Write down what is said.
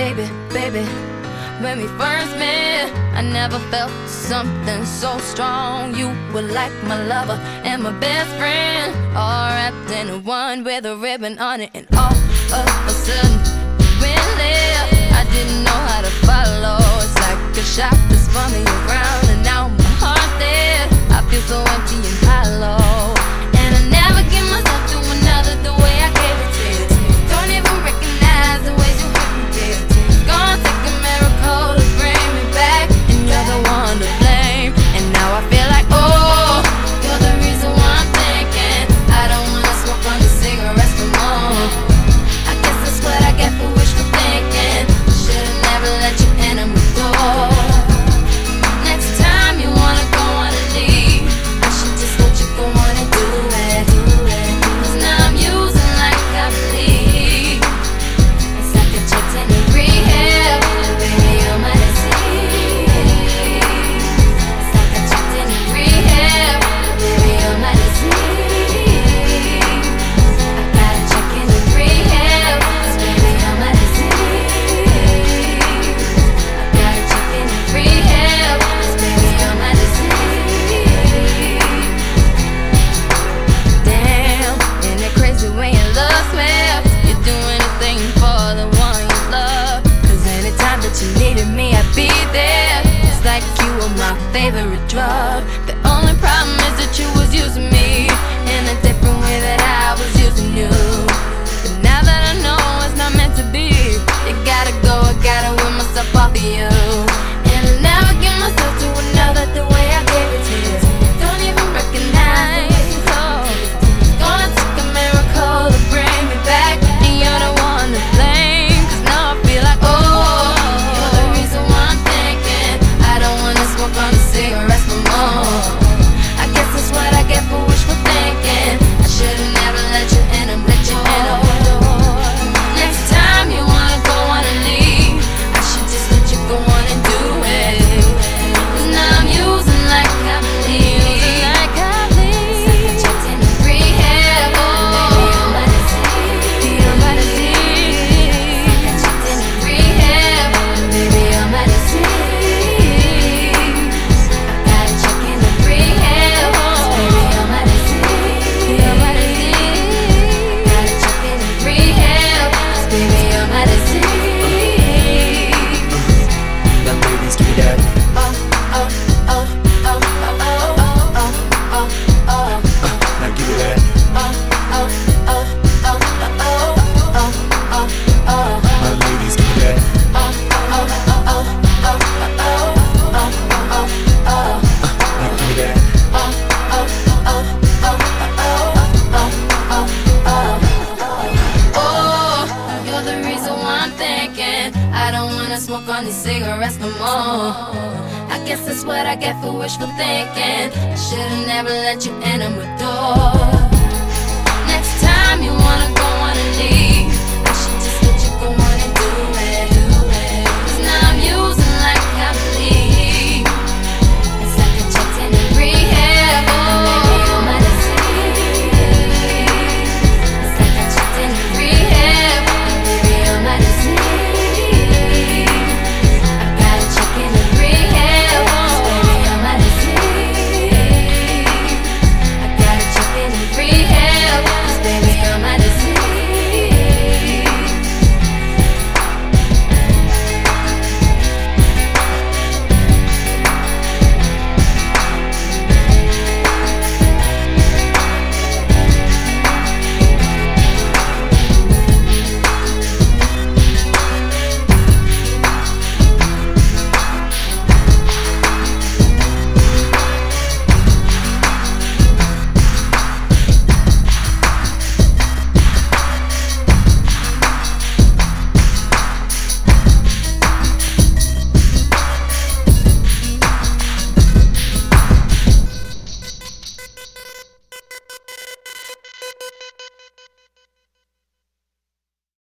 baby, baby. When we first met, I never felt something so strong. You were like my lover and my best friend, all wrapped in one with a ribbon on it. And all of a sudden, you went left. I didn't know how to follow. It's like a shot that's spun me around, and now my heart's dead. I feel so empty and hollow, and I never give myself to another the way I gave it to you. Don't even recognize the ways you hurt me, dear. It's gonna take a miracle to bring me back, and you're the one to blame. And now I feel like, oh, you're the reason why I'm thinking I don't wanna smoke on the cigarettes no more. I guess that's what I get for wishful thinking. Should've never let you in my door. Next time you wanna go on a leave, I should just let you go on and do it. 'Cause now I'm using like I believe. It's like a chick in rehab, and baby you're my disease. It's like a chick in rehab, and baby you're my disease. I got a chick in rehab, 'cause baby you're my disease. I got a chick in rehab, 'cause baby you're my disease. Damn, isn't it crazy when your love smells? You do anything for the one you love. 'Cause anytime that you needed me, I'd be there. It's like you were my favorite drug. The only problem is that you was using me in a different way that I was using you. But now that I know it's not meant to be, you gotta go, I gotta win myself off of you. And I never give myself to another the way I gave it to you. Don't even recognize. It's gonna take a miracle to bring me back, and you're the one to blame. 'Cause now I feel like, oh, you're the reason why I'm thinking I don't wanna smoke on the cigarettes no more. I guess that's what I get for wishful thinking. I should've never let you in and let you in my door. Next time you wanna go on and leave, I should just let you go on and do it. 'Cause now I'm using like I believe. It's like a chick in rehab, baby you're my disease. You're my disease. It's like a chick in rehab, baby you're my disease. I got a chick in rehab, baby you're my disease. You're my disease. Got a chick in rehab, baby you're my disease. Now ladies, give me that. Oh, oh, oh, oh, oh, oh, oh, oh, oh, oh. Now give me that. Oh, oh, oh, oh, oh, oh, oh, oh, oh. Now ladies, give me that. Oh, oh, oh, oh, oh, oh, oh, oh, oh, oh. Now give me that. Oh, oh, oh, oh, oh, oh, oh, oh. Oh, you're the reason why I'm thinking I don't wanna smoke on these cigarettes no more. I guess that's what I get for wishful thinking. I should've never let you in my door. Next time you wanna